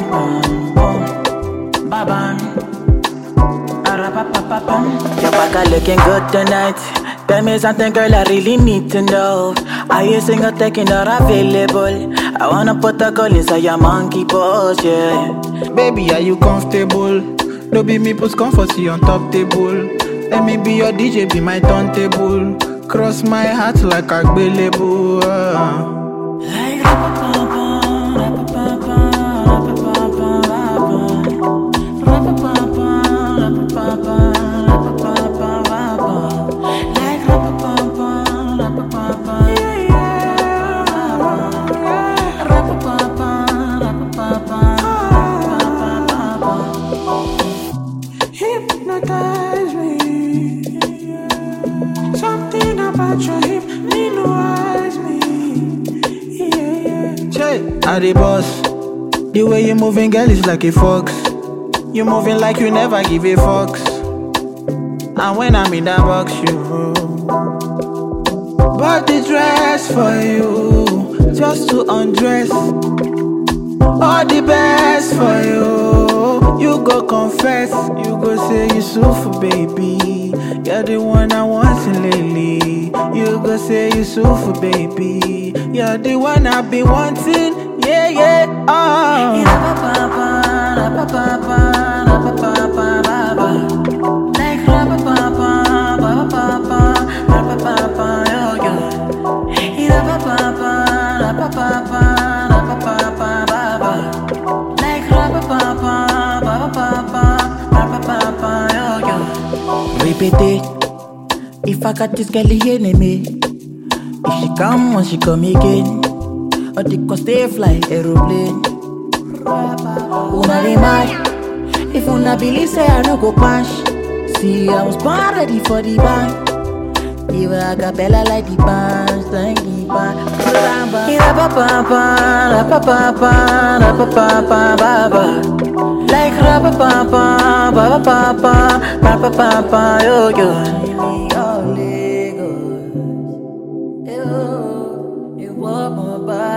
Your back are looking good tonight. Tell me something, girl, I really need to know. Are you single, taking or available? I wanna put a girl inside your monkey pose, yeah. Baby, are you comfortable? No be me put comfort on top table. Let me be your DJ, be my turntable. Cross my heart like Agbelebo. Like Hypnotize me. Something about your hypnotize me. Che, I the boss. The way you moving, girl, is like a fox. You moving like you never give a fox. And when I'm in that box, you bought the dress for you, just to undress. All the best for you. You go confess, you go say you suffer, baby. You're the one I want lately. You go say you suffer, baby. You're the one I've been wanting, yeah, yeah. Oh. Repeat it. If I got this girl the enemy, if she come once she come again, or they can stay fly aeroplane. Una dey mad. If una believe say I no go punch. See, I was born ready for the band. Even I got Bella like the band, like the band. Like rapa-pa-pa, ba-ba-pa-pa, ba-ba-pa-pa, yo-yo. You want my body.